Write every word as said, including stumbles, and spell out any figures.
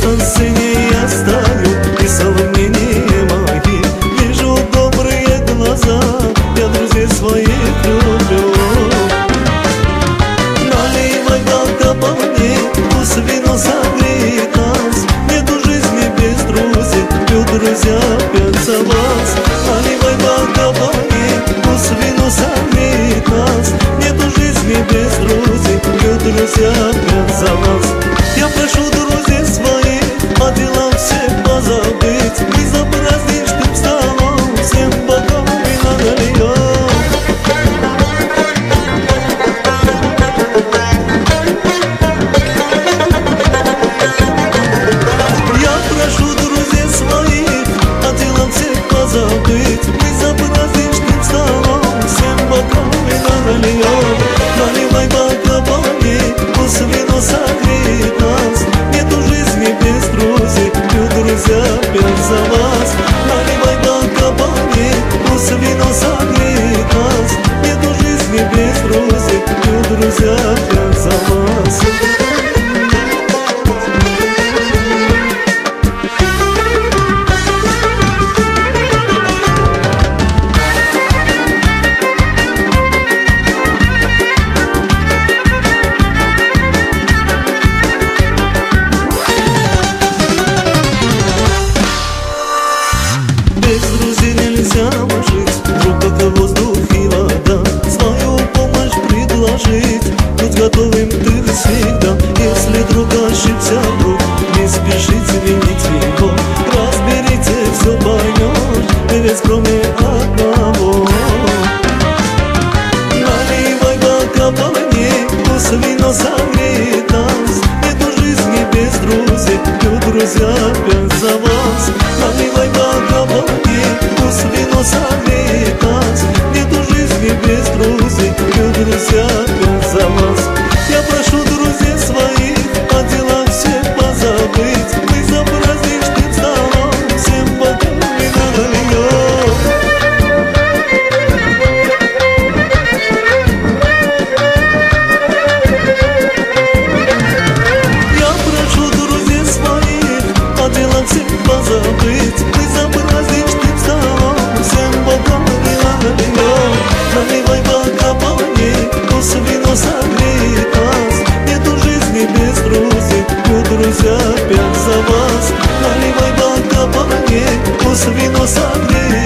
на сцене я стою, и сомнения мои. Вижу добрые глаза, я друзей своих люблю. Наливай алкоголь, пусть вино согреет нас. Нету жизни без друзей, пью, друзья, пьют за вас. Наливай алкоголь, пусть вино согреет нас. Нету жизни без друзей, пью, друзья, пьют за вас. Я прошу друзей своих о делах всех позабыть и за праздничным столом всем бокам вина нальем. Я прошу друзей своих о делах всех позабыть и за праздничным столом всем бокам вина нальем. Наливай алкоголь, пусть вино согреет нас. Нету жизни без друзей, пью, друзья, пьют за вас. Наливай алкоголь, пусть вино согреет нас. Нету жизни без друзей, пью, друзья, пьют за вас. Без друзей нельзя жить, друг как воздух и вода. Свою помощь предложить, будь готовым ты всегда. Если друг ошибся вдруг, не спешите винить его. Разберите, все поймешь, ты ведь кроме одного. Наливай алкоголь, пусть вино согреет нас. Нету жизни без друзей, пью, друзья, пьют за вас. Наливай алкоголь, пусть вино согреет нас. Нету жизни без друзей, пью, друзья, пьют за вас. Я прошу друзей своих о делах всех позабыть и за праздничным столом всем бокам вина нальем. Я прошу друзей своих о делах всех позабыть и за праздничным столом всем бокам вина нальем. Наливай алкоголь, пусть вино согреет нас. Нету жизни без друзей, пью, друзья, пьют за вас. Наливай алкоголь, пусть вино согреет